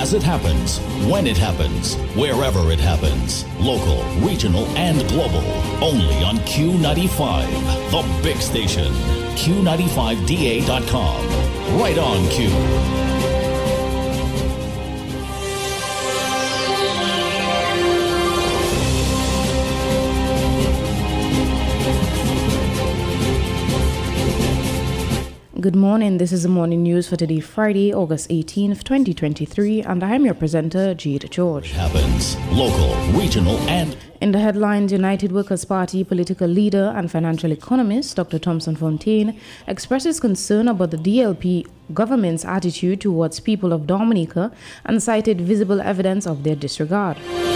as it happens, when it happens, wherever it happens. Local, regional, and global. Only on Q95, the big station. Q95DA.com. Right on Q. Good morning, this is the morning news for today, Friday, August 18th, 2023, and I am your presenter, Jade George. Happens, local, regional, and... In the headlines, United Workers' Party political leader and financial economist Dr. Thompson Fontaine expresses concern about the DLP government's attitude towards people of Dominica and cited visible evidence of their disregard.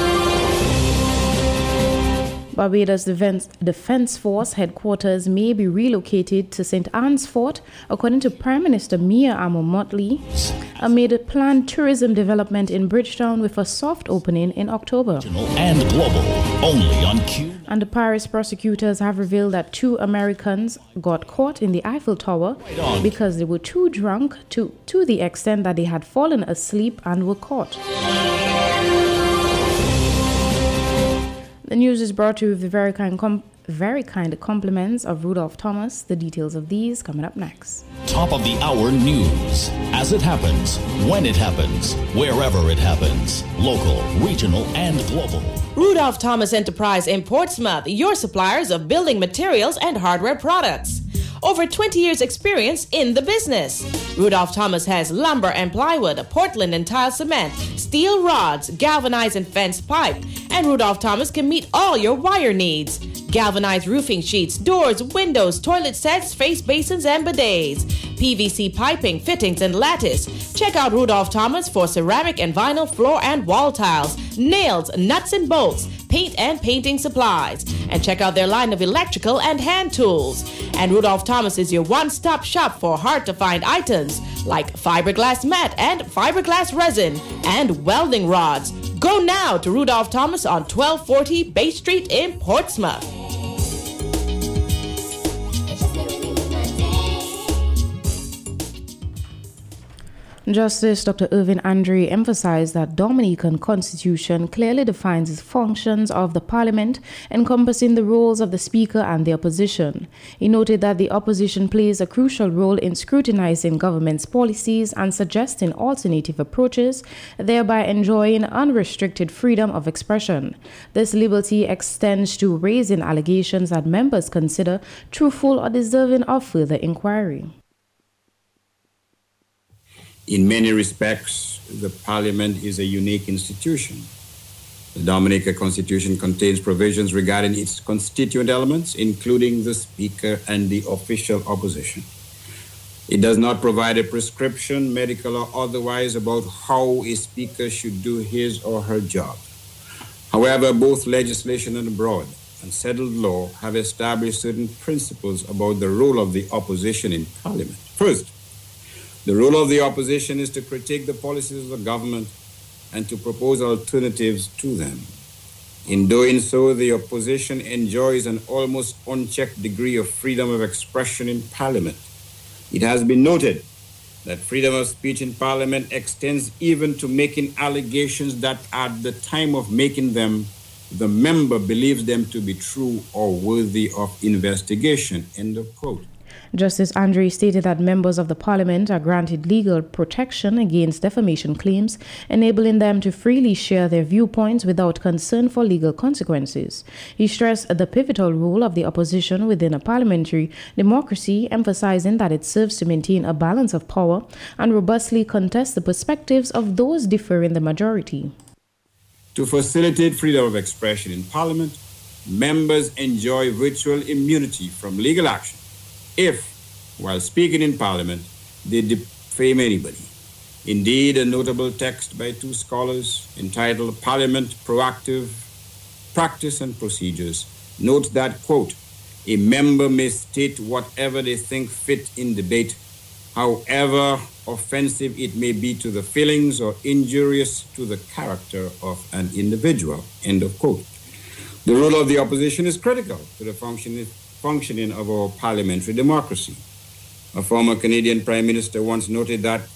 Barbados Defense Force headquarters may be relocated to St. Anne's Fort, according to Prime Minister Mia Motley, amid planned tourism development in Bridgetown with a soft opening in October. And global, only on Q. And the Paris prosecutors have revealed that 2 Americans got caught in the Eiffel Tower because they were too drunk to the extent that they had fallen asleep and were caught. The news is brought to you with the very kind compliments of Rudolph Thomas. The details of these coming up next. Top of the hour news. As it happens, when it happens, wherever it happens. Local, regional, and global. Rudolph Thomas Enterprise in Portsmouth, your suppliers of building materials and hardware products. Over 20 years experience in the business. Rudolph Thomas has lumber and plywood, Portland and tile cement, steel rods, galvanized and fenced pipe, and Rudolph Thomas can meet all your wire needs. Galvanized roofing sheets, doors, windows, toilet sets, face basins, and bidets. PVC piping, fittings, and lattice. Check out Rudolph Thomas for ceramic and vinyl floor and wall tiles, nails, nuts and bolts, paint and painting supplies. And check out their line of electrical and hand tools. And Rudolph Thomas is your one-stop shop for hard-to-find items like fiberglass mat and fiberglass resin and welding rods. Go now to Rudolph Thomas on 1240 Bay Street in Portsmouth. Justice Dr. Irvin Andre emphasized that Dominican Constitution clearly defines the functions of the Parliament, encompassing the roles of the Speaker and the opposition. He noted that the opposition plays a crucial role in scrutinizing government's policies and suggesting alternative approaches, thereby enjoying unrestricted freedom of expression. This liberty extends to raising allegations that members consider truthful or deserving of further inquiry. In many respects, the Parliament is a unique institution. The Dominica Constitution contains provisions regarding its constituent elements, including the Speaker and the official opposition. It does not provide a prescription, medical or otherwise, about how a Speaker should do his or her job. However, both legislation and abroad and settled law have established certain principles about the role of the opposition in Parliament. First, the role of the opposition is to critique the policies of the government and to propose alternatives to them. In doing so, the opposition enjoys an almost unchecked degree of freedom of expression in Parliament. It has been noted that freedom of speech in Parliament extends even to making allegations that at the time of making them, the member believes them to be true or worthy of investigation. End of quote. Justice Andre stated that members of the Parliament are granted legal protection against defamation claims, enabling them to freely share their viewpoints without concern for legal consequences. He stressed the pivotal role of the opposition within a parliamentary democracy, emphasizing that it serves to maintain a balance of power and robustly contest the perspectives of those differing the majority. To facilitate freedom of expression in Parliament, members enjoy virtual immunity from legal action if, while speaking in Parliament, they defame anybody. Indeed, a notable text by 2 scholars entitled Parliament Proactive Practice and Procedures notes that, quote, a member may state whatever they think fit in debate, however offensive it may be to the feelings or injurious to the character of an individual, end of quote. The role of the opposition is critical to the functioning of our parliamentary democracy. A former Canadian Prime Minister once noted that, quote,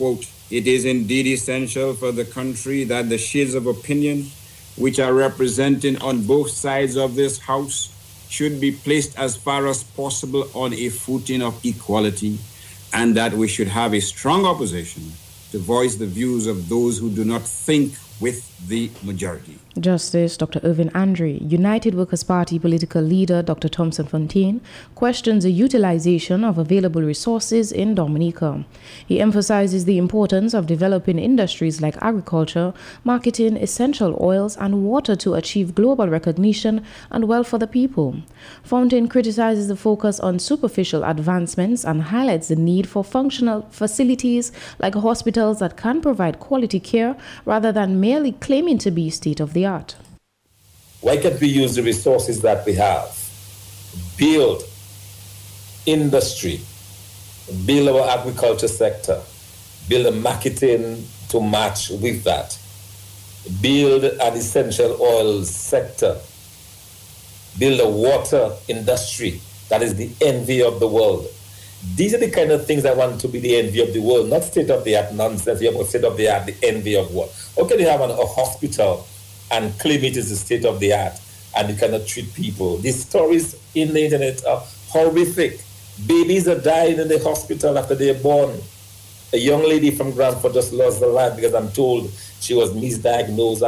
It is indeed essential for the country that the shades of opinion which are represented on both sides of this House should be placed as far as possible on a footing of equality, and that we should have a strong opposition to voice the views of those who do not think with the majority. Justice Dr. Irvin Andre, United Workers' Party political leader Dr. Thompson Fontaine, questions the utilization of available resources in Dominica. He emphasizes the importance of developing industries like agriculture, marketing essential oils, and water to achieve global recognition and wealth for the people. Fontaine criticizes the focus on superficial advancements and highlights the need for functional facilities like hospitals that can provide quality care rather than merely claiming to be state-of-the-art. Why can't we use the resources that we have? Build industry, build our agriculture sector, build a marketing to match with that, build an essential oil sector, build a water industry that is the envy of the world. These are the kind of things I want to be the envy of the world, not state-of-the-art nonsense. You have state-of-the-art, the envy of what? How can you have a hospital and claim it is the state-of-the-art and you cannot treat people? These stories in the internet are horrific. Babies are dying in the hospital after they are born. A young lady from Granford just lost her life because I'm told she was misdiagnosed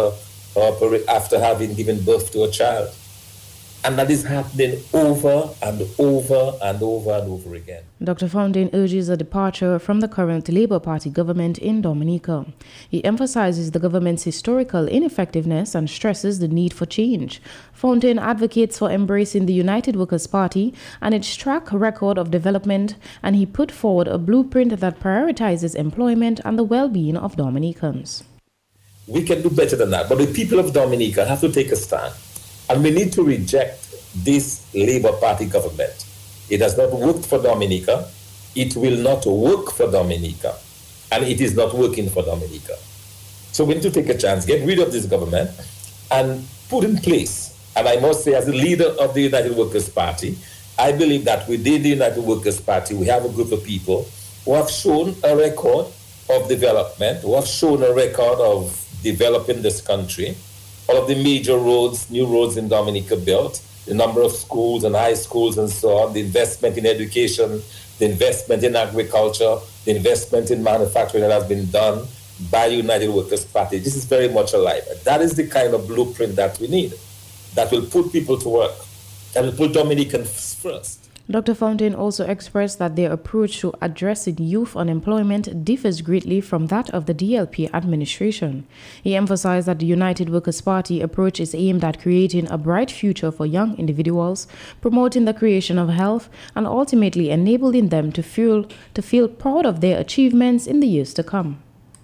after having given birth to a child. And that is happening over and over and over and over again. Dr. Fontaine urges a departure from the current Labour Party government in Dominica. He emphasizes the government's historical ineffectiveness and stresses the need for change. Fontaine advocates for embracing the United Workers' Party and its track record of development, and he put forward a blueprint that prioritizes employment and the well-being of Dominicans. We can do better than that, but the people of Dominica have to take a stand. And we need to reject this Labour Party government. It has not worked for Dominica. It will not work for Dominica. And it is not working for Dominica. So we need to take a chance, get rid of this government, and put in place. And I must say, as the leader of the United Workers' Party, I believe that within the United Workers' Party, we have a group of people who have shown a record of development, who have shown a record of developing this country. All of the major roads, new roads in Dominica built, the number of schools and high schools and so on, the investment in education, the investment in agriculture, the investment in manufacturing that has been done by United Workers' Party. This is very much alive. That is the kind of blueprint that we need, that will put people to work, that will put Dominicans first. Dr. Fontaine also expressed that their approach to addressing youth unemployment differs greatly from that of the DLP administration. He emphasized that the United Workers' Party approach is aimed at creating a bright future for young individuals, promoting the creation of health, and ultimately enabling them to feel proud of their achievements in the years to come.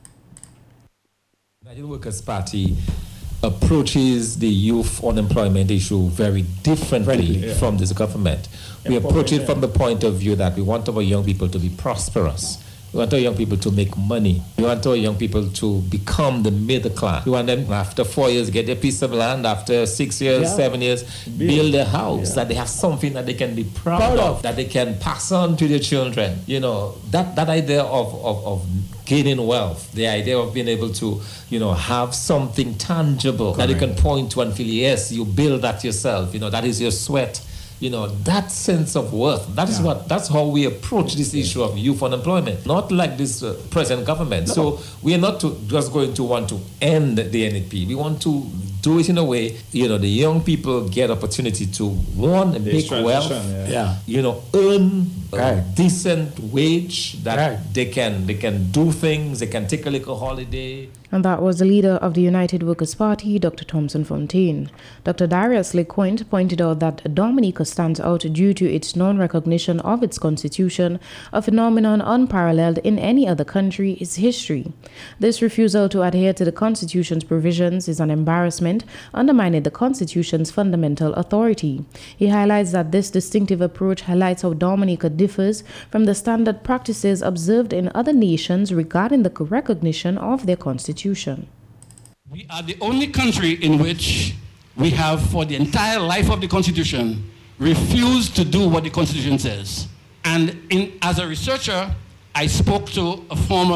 The United Workers' Party approaches the youth unemployment issue very differently from this government. We approach it from the point of view that we want our young people to be prosperous. We want our young people to make money. We want our young people to become the middle class. We want them, after 4 years, get a piece of land. After 6 years, 7 years, build a house, that they have something that they can be proud of, that they can pass on to their children. You know, that idea of gaining wealth, the idea of being able to, have something tangible that you can point to and feel, yes, you build that yourself. That is your sweat. That sense of worth. That's how we approach this issue of youth unemployment. Not like this present government. No. So we are not just going to want to end the NEP. We want to do it in a way, the young people get opportunity to make wealth, earn a decent wage that they can do things, they can take a little holiday. And that was the leader of the United Workers' Party, Dr. Thompson Fontaine. Dr. Darius Lecointe pointed out that Dominica stands out due to its non-recognition of its constitution, a phenomenon unparalleled in any other country in history. This refusal to adhere to the constitution's provisions is an embarrassment, undermining the constitution's fundamental authority. He highlights that this distinctive approach highlights how Dominica differs from the standard practices observed in other nations regarding the recognition of their constitution. We are the only country in which we have, for the entire life of the Constitution, refused to do what the Constitution says. And as a researcher, I spoke to a former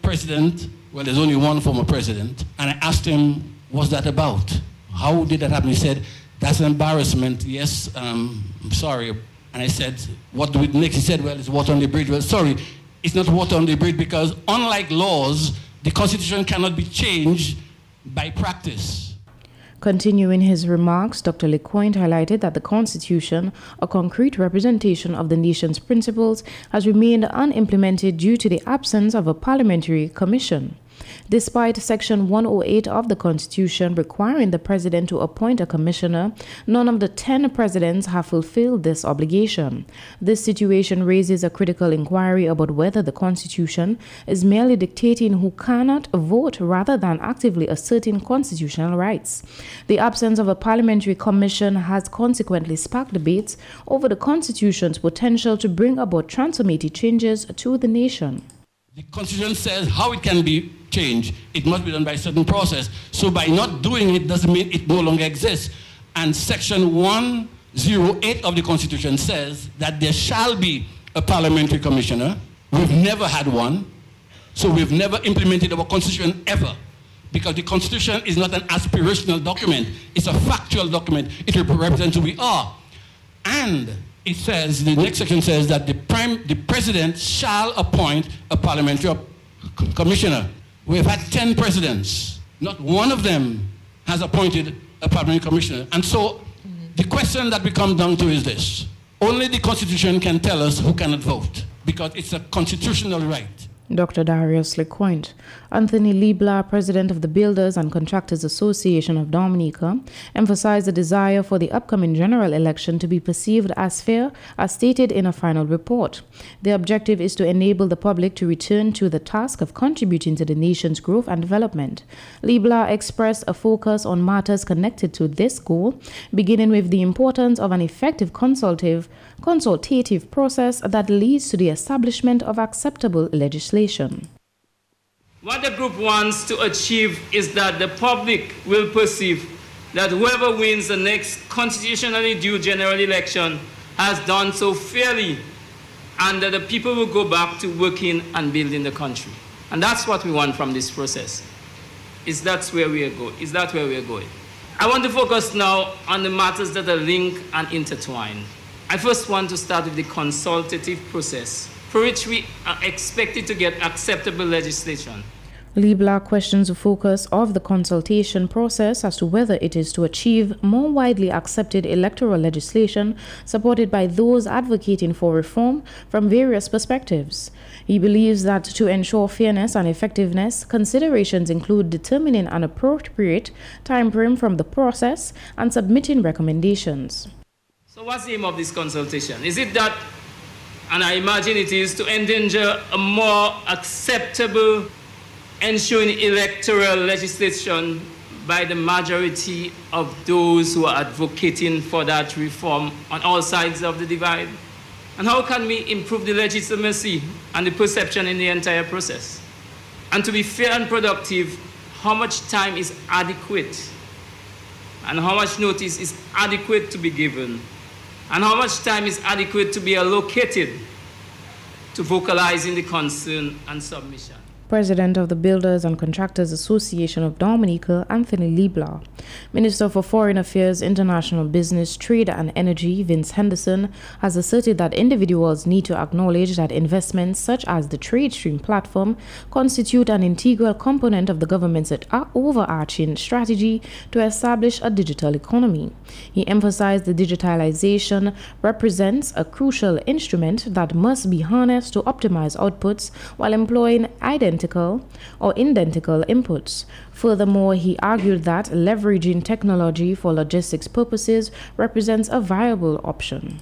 president, well, there's only one former president, and I asked him, what's that about? How did that happen? He said, that's an embarrassment. Yes, I'm sorry. And I said, what do we do next? He said, well, it's water on the bridge. Well, sorry, it's not water on the bridge because unlike laws, the Constitution cannot be changed by practice. Continuing his remarks, Dr. Lecointe highlighted that the Constitution, a concrete representation of the nation's principles, has remained unimplemented due to the absence of a parliamentary commission. Despite Section 108 of the Constitution requiring the President to appoint a commissioner, none of the 10 presidents have fulfilled this obligation. This situation raises a critical inquiry about whether the Constitution is merely dictating who cannot vote rather than actively asserting constitutional rights. The absence of a parliamentary commission has consequently sparked debates over the Constitution's potential to bring about transformative changes to the nation. The Constitution says how it can be changed. It must be done by a certain process. So by not doing it doesn't mean it no longer exists. And Section 108 of the Constitution says that there shall be a parliamentary commissioner. We've never had one. So we've never implemented our Constitution ever. Because the Constitution is not an aspirational document. It's a factual document. It represents who we are. And it says, the next section says that the president shall appoint a parliamentary commissioner. We've had 10 presidents. Not one of them has appointed a parliamentary commissioner. And so the question that we come down to is this. Only the Constitution can tell us who cannot vote because it's a constitutional right. Dr. Darius Lecointe. Anthony Liebler, president of the Builders and Contractors Association of Dominica, emphasized the desire for the upcoming general election to be perceived as fair, as stated in a final report. The objective is to enable the public to return to the task of contributing to the nation's growth and development. Liebler expressed a focus on matters connected to this goal, beginning with the importance of an effective consultative process that leads to the establishment of acceptable legislation. What the group wants to achieve is that the public will perceive that whoever wins the next constitutionally due general election has done so fairly, and that the people will go back to working and building the country. And that's what we want from this process. That's where we are going. I want to focus now on the matters that are linked and intertwined. I first want to start with the consultative process, for which we are expected to get acceptable legislation. Liebler questions the focus of the consultation process as to whether it is to achieve more widely accepted electoral legislation supported by those advocating for reform from various perspectives. He believes that to ensure fairness and effectiveness, considerations include determining an appropriate time frame from the process and submitting recommendations. So what's the aim of this consultation? Is it that, and I imagine it is, to endanger a more acceptable ensuing electoral legislation by the majority of those who are advocating for that reform on all sides of the divide? And how can we improve the legitimacy and the perception in the entire process? And to be fair and productive, how much time is adequate? And how much notice is adequate to be given? And how much time is adequate to be allocated to vocalizing the concern and submission? President of the Builders and Contractors Association of Dominica, Anthony Liebler. Minister for Foreign Affairs, International Business, Trade and Energy, Vince Henderson, has asserted that individuals need to acknowledge that investments such as the TradeStream platform constitute an integral component of the government's overarching strategy to establish a digital economy. He emphasized the digitalization represents a crucial instrument that must be harnessed to optimize outputs while employing identical or identical inputs. Furthermore, he argued that leveraging technology for logistics purposes represents a viable option.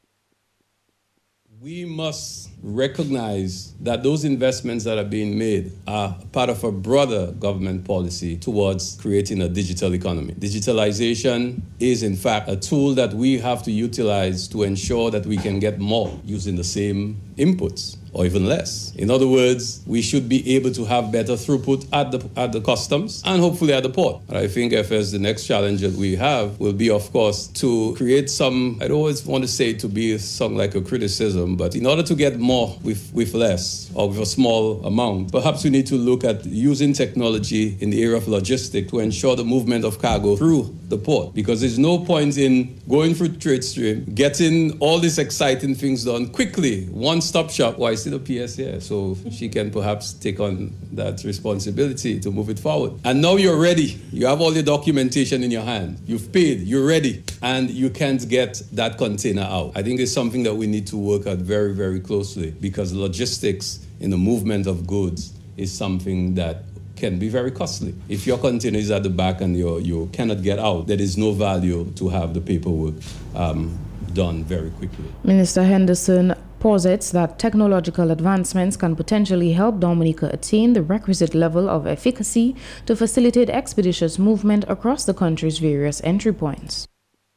We must recognize that those investments that are being made are part of a broader government policy towards creating a digital economy. Digitalization is, in fact, a tool that we have to utilize to ensure that we can get more using the same inputs or even less. In other words, we should be able to have better throughput at the customs and hopefully at the port. And I think FS, the next challenge that we have will be, of course, to create some, I don't always want to say to be something like a criticism, but in order to get more with less or with a small amount, perhaps we need to look at using technology in the area of logistics to ensure the movement of cargo through the port, because there's no point in going through trade stream, getting all these exciting things done quickly, one-stop shop. Why is it a PS here? So she can perhaps take on that responsibility to move it forward. And now you're ready. You have all your documentation in your hand. You've paid, you're ready, and you can't get that container out. I think it's something that we need to work at very, very closely, because logistics in the movement of goods is something that can be very costly. If your container is at the back and you cannot get out, there is no value to have the paperwork done very quickly. Minister Henderson posits that technological advancements can potentially help Dominica attain the requisite level of efficacy to facilitate expeditious movement across the country's various entry points.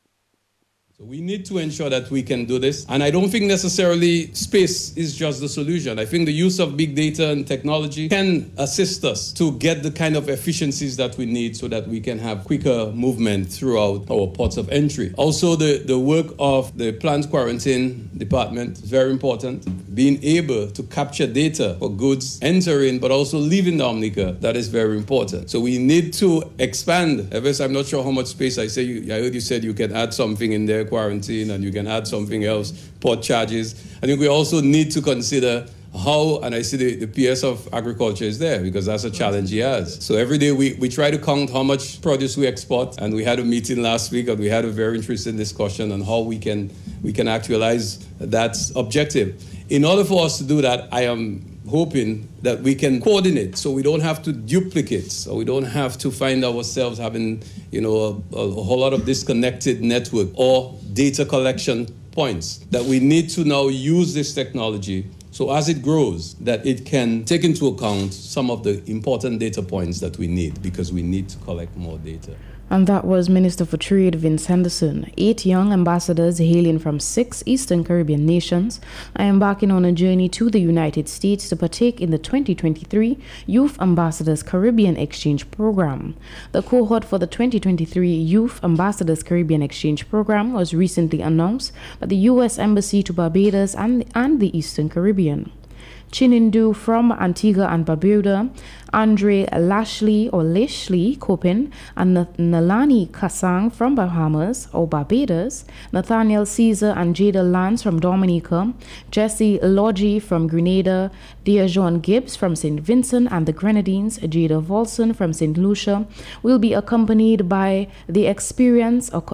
So we need to ensure that we can do this. And I don't think necessarily space is just the solution. I think the use of big data and technology can assist us to get the kind of efficiencies that we need so that we can have quicker movement throughout our ports of entry. Also, the work of the plant quarantine department is very important. Being able to capture data for goods entering but also leaving Dominica, that is very important. So we need to expand. Eves, I'm not sure how much space I heard you said you can add something in there, quarantine, and you can add something else, port charges. I think we also need to consider how, and I see the PS of Agriculture is there because that's a challenge he has. So every day we try to count how much produce we export, and we had a meeting last week and we had a very interesting discussion on how we can actualize that objective. In order for us to do that, I am hoping that we can coordinate so we don't have to duplicate, so we don't have to find ourselves having, a whole lot of disconnected network or data collection points, that we need to now use this technology so as it grows, that it can take into account some of the important data points that we need, because we need to collect more data. And that was Minister for Trade Vince Henderson. 8 young ambassadors hailing from 6 Eastern Caribbean nations are embarking on a journey to the United States to partake in the 2023 Youth Ambassadors Caribbean Exchange Program. The cohort for the 2023 Youth Ambassadors Caribbean Exchange Program was recently announced by the U.S. Embassy to Barbados and the Eastern Caribbean. Chinindu from Antigua and Barbuda, Andre Lashley Copin, and Nalani Kasang from Bahamas or Barbados, Nathaniel Caesar and Jada Lance from Dominica, Jesse Logie from Grenada, Deajon Gibbs from St. Vincent and the Grenadines, Jada Volson from St. Lucia, will be accompanied by the experienced mentor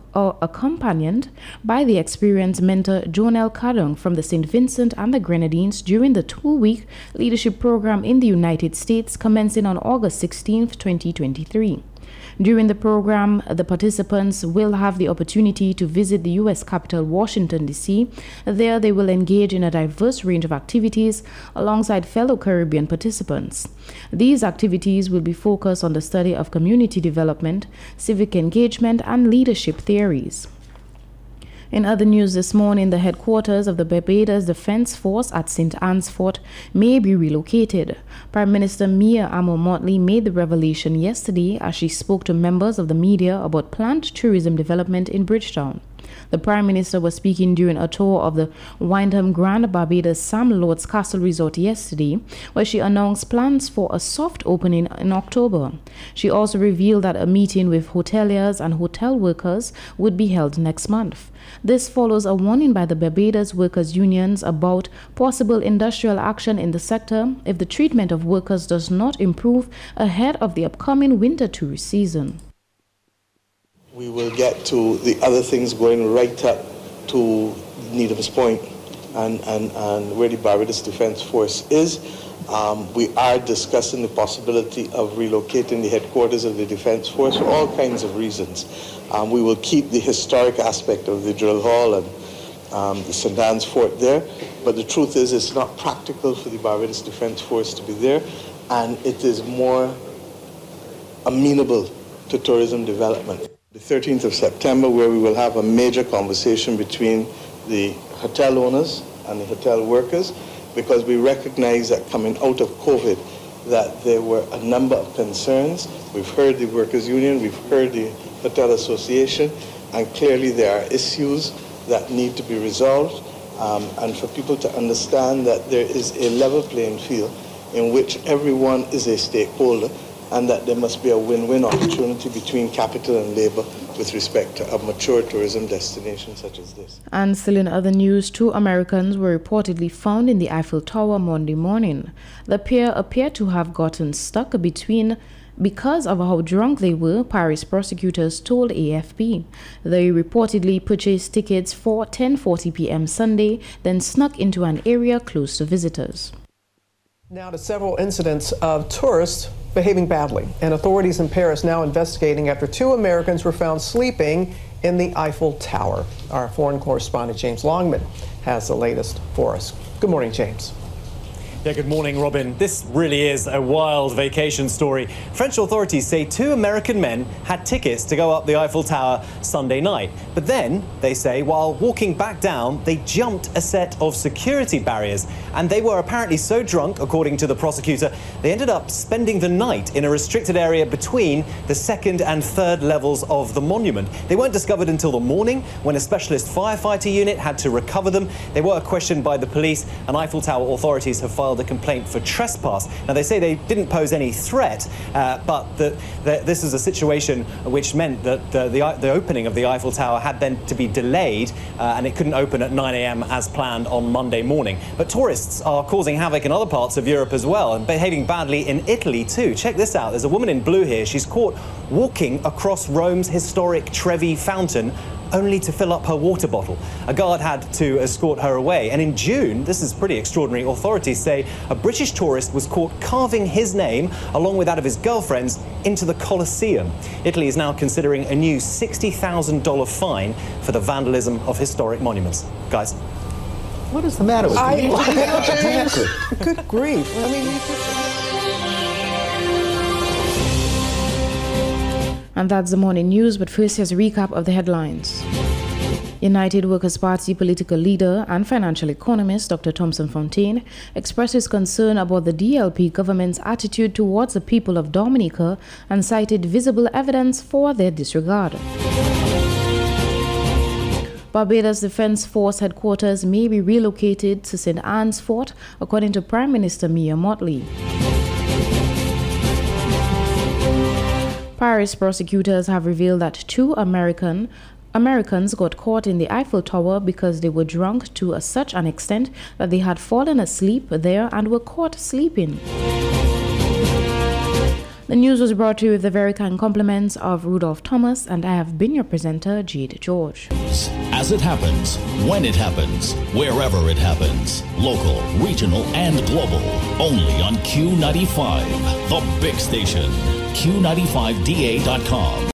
Jonel Kadung from the St. Vincent and the Grenadines during the 2-week leadership program in the United States commencing on August 16, 2023. During the program, the participants will have the opportunity to visit the U.S. capital, Washington, D.C. There, they will engage in a diverse range of activities alongside fellow Caribbean participants. These activities will be focused on the study of community development, civic engagement, and leadership theories. In other news this morning, the headquarters of the Barbados Defense Force at St. Anne's Fort may be relocated. Prime Minister Mia Amor-Motley made the revelation yesterday as she spoke to members of the media about planned tourism development in Bridgetown. The Prime Minister was speaking during a tour of the Wyndham Grand Barbados Sam Lords Castle Resort yesterday, where she announced plans for a soft opening in October. She also revealed that a meeting with hoteliers and hotel workers would be held next month. This follows a warning by the Barbados workers' unions about possible industrial action in the sector if the treatment of workers does not improve ahead of the upcoming winter tourist season. We will get to the other things going right up to Needham's Point and where the Barbados Defense Force is. We are discussing the possibility of relocating the headquarters of the Defense Force for all kinds of reasons. We will keep the historic aspect of the drill hall and the St. Anne's Fort there, but the truth is it's not practical for the Barbados Defense Force to be there, and it is more amenable to tourism development. The 13th of September, where we will have a major conversation between the hotel owners and the hotel workers, because we recognize that coming out of COVID, that there were a number of concerns. We've heard the Workers' Union, we've heard the Hotel Association, and clearly there are issues that need to be resolved, and for people to understand that there is a level playing field in which everyone is a stakeholder, and that there must be a win-win opportunity between capital and labor with respect to a mature tourism destination such as this. And still in other news, 2 Americans were reportedly found in the Eiffel Tower Monday morning. The pair appeared to have gotten stuck because of how drunk they were, Paris prosecutors told AFP. They reportedly purchased tickets for 10:40 p.m. Sunday, then snuck into an area close to visitors. Now to several incidents of tourists behaving badly, and authorities in Paris now investigating after 2 Americans were found sleeping in the Eiffel Tower. Our foreign correspondent James Longman has the latest for us. Good morning, James. Yeah, good morning, Robin. This really is a wild vacation story. French authorities say 2 American men had tickets to go up the Eiffel Tower Sunday night. But then, they say, while walking back down, they jumped a set of security barriers. And they were apparently so drunk, according to the prosecutor, they ended up spending the night in a restricted area between the 2nd and 3rd levels of the monument. They weren't discovered until the morning, when a specialist firefighter unit had to recover them. They were questioned by the police, and Eiffel Tower authorities have filed a complaint for trespass. Now, they say they didn't pose any threat, but this is a situation which meant that the opening of the Eiffel Tower had then to be delayed, and it couldn't open at 9 a.m. as planned on Monday morning. But tourists are causing havoc in other parts of Europe as well, and behaving badly in Italy too. Check this out. There's a woman in blue here. She's caught walking across Rome's historic Trevi fountain only to fill up her water bottle. A guard had to escort her away. And in June, this is pretty extraordinary, authorities say a British tourist was caught carving his name, along with that of his girlfriend's, into the Colosseum. Italy is now considering a new $60,000 fine for the vandalism of historic monuments. Guys. What is the matter with you? Good grief. I mean, And that's the morning news, but first here's a recap of the headlines. United Workers' Party political leader and financial economist Dr. Thompson Fontaine expresses concern about the DLP government's attitude towards the people of Dominica and cited visible evidence for their disregard. Barbados Defense Force headquarters may be relocated to St. Anne's Fort, according to Prime Minister Mia Mottley. Paris prosecutors have revealed that 2 Americans got caught in the Eiffel Tower because they were drunk to such an extent that they had fallen asleep there and were caught sleeping. The news was brought to you with the very kind compliments of Rudolph Thomas, and I have been your presenter, Jade George. As it happens, when it happens, wherever it happens, local, regional, and global, only on Q95, the big station, Q95DA.com.